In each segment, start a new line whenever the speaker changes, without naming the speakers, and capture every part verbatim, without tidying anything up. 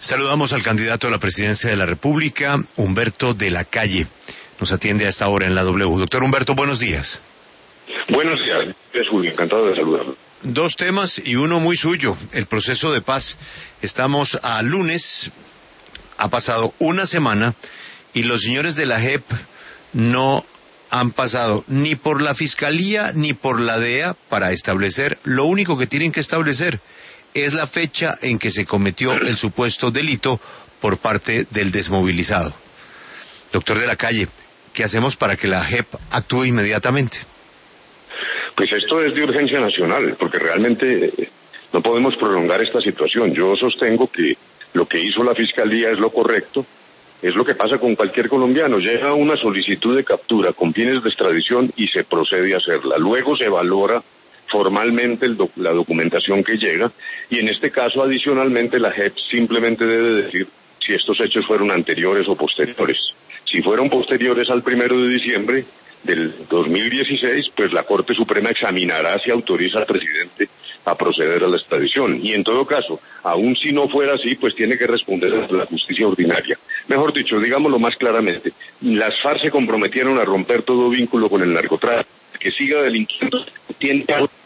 Saludamos al candidato a la presidencia de la República, Humberto de la Calle. Nos atiende a esta hora en la W. Doctor Humberto, buenos días.
Buenos días, es Julio, encantado de saludarlo.
Dos temas y uno muy suyo, el proceso de paz. Estamos a lunes, ha pasado una semana y los señores de la J E P no han pasado ni por la Fiscalía ni por la D E A para establecer, lo único que tienen que establecer es la fecha en que se cometió el supuesto delito por parte del desmovilizado. Doctor de la Calle, ¿qué hacemos para que la J E P actúe inmediatamente?
Pues esto es de urgencia nacional, porque realmente no podemos prolongar esta situación. Yo sostengo que lo que hizo la Fiscalía es lo correcto, es lo que pasa con cualquier colombiano. Llega una solicitud de captura con fines de extradición y se procede a hacerla. Luego se valora formalmente el doc- la documentación que llega, y en este caso adicionalmente la J E P simplemente debe decir si estos hechos fueron anteriores o posteriores. Si fueron posteriores al primero de diciembre del dos mil dieciséis, pues la Corte Suprema examinará si autoriza al presidente a proceder a la extradición, y en todo caso, aun si no fuera así, pues tiene que responder a la justicia ordinaria. Mejor dicho, digámoslo más claramente, las FARC se comprometieron a romper todo vínculo con el narcotráfico. Que siga delinquiendo tiene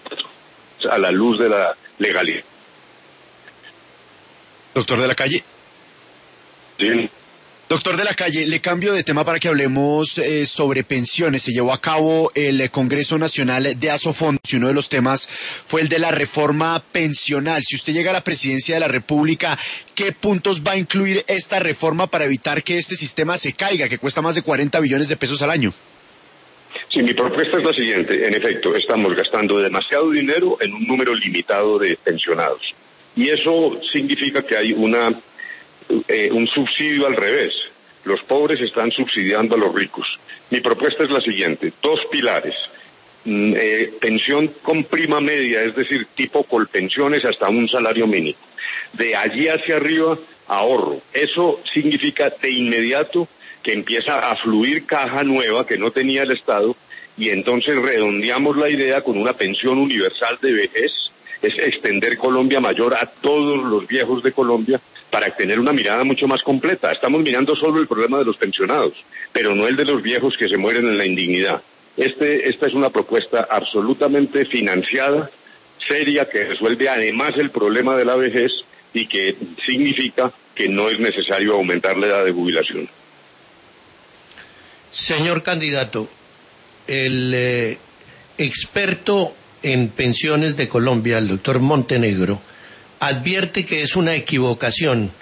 a la luz de la legalidad.
Doctor de la Calle.
Sí.
Doctor de la Calle, le cambio de tema para que hablemos eh, sobre pensiones. Se llevó a cabo el eh, Congreso Nacional de Asofondos y uno de los temas fue el de la reforma pensional. Si usted llega a la presidencia de la República, ¿qué puntos va a incluir esta reforma para evitar que este sistema se caiga, que cuesta más de cuarenta billones de pesos al año?
Sí, mi propuesta es la siguiente. En efecto, estamos gastando demasiado dinero en un número limitado de pensionados. Y eso significa que hay una eh, un subsidio al revés. Los pobres están subsidiando a los ricos. Mi propuesta es la siguiente. Dos pilares. Mm, eh, pensión con prima media, es decir, tipo colpensiones hasta un salario mínimo. De allí hacia arriba, ahorro. Eso significa de inmediato que empieza a fluir caja nueva que no tenía el Estado, y entonces redondeamos la idea con una pensión universal de vejez. Es extender Colombia Mayor a todos los viejos de Colombia para tener una mirada mucho más completa. Estamos mirando solo el problema de los pensionados, pero no el de los viejos que se mueren en la indignidad. Este, esta es una propuesta absolutamente financiada, seria, que resuelve además el problema de la vejez y que significa que no es necesario aumentar la edad de jubilación.
Señor candidato, el eh, experto en pensiones de Colombia, el doctor Montenegro, advierte que es una equivocación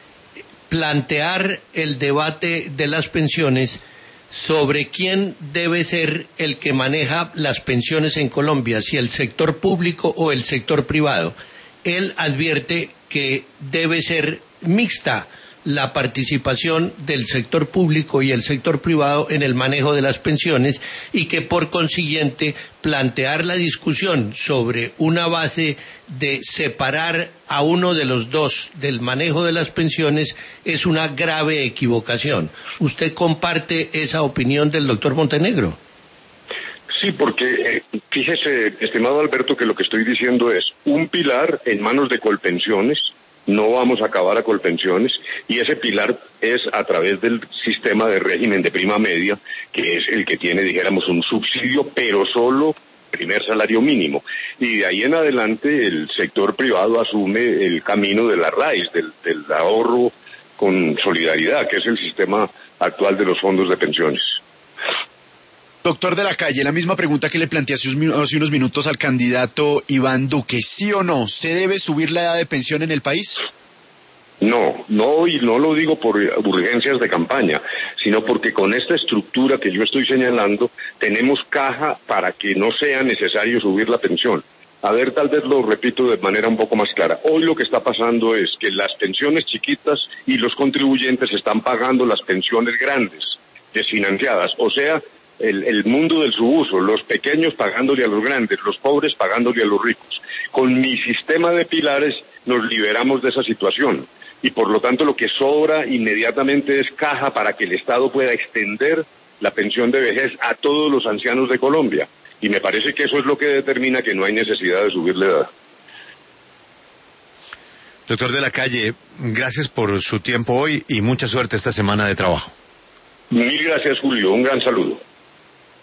plantear el debate de las pensiones sobre quién debe ser el que maneja las pensiones en Colombia, si el sector público o el sector privado. Él advierte que debe ser mixta la participación del sector público y el sector privado en el manejo de las pensiones, y que por consiguiente plantear la discusión sobre una base de separar a uno de los dos del manejo de las pensiones es una grave equivocación. ¿Usted comparte esa opinión del doctor Montenegro?
Sí, porque eh, fíjese, estimado Alberto, que lo que estoy diciendo es un pilar en manos de Colpensiones. No vamos a acabar a Colpensiones, y ese pilar es a través del sistema de régimen de prima media, que es el que tiene, dijéramos, un subsidio, pero solo primer salario mínimo. Y de ahí en adelante el sector privado asume el camino de la raíz, del, del ahorro con solidaridad, que es el sistema actual de los fondos de pensiones.
Doctor de la Calle, la misma pregunta que le planteé hace unos minutos al candidato Iván Duque. ¿Sí o no se debe subir la edad de pensión en el país?
No, no, y no lo digo por urgencias de campaña, sino porque con esta estructura que yo estoy señalando, tenemos caja para que no sea necesario subir la pensión. A ver, tal vez lo repito de manera un poco más clara. Hoy lo que está pasando es que las pensiones chiquitas y los contribuyentes están pagando las pensiones grandes, desfinanciadas, o sea, El, el mundo del subuso, los pequeños pagándole a los grandes, los pobres pagándole a los ricos. Con mi sistema de pilares nos liberamos de esa situación, y por lo tanto lo que sobra inmediatamente es caja para que el Estado pueda extender la pensión de vejez a todos los ancianos de Colombia, y me parece que eso es lo que determina que no hay necesidad de subir la edad.
Doctor de la Calle, gracias por su tiempo hoy y mucha suerte esta semana de trabajo.
Mil gracias, Julio. Un gran saludo.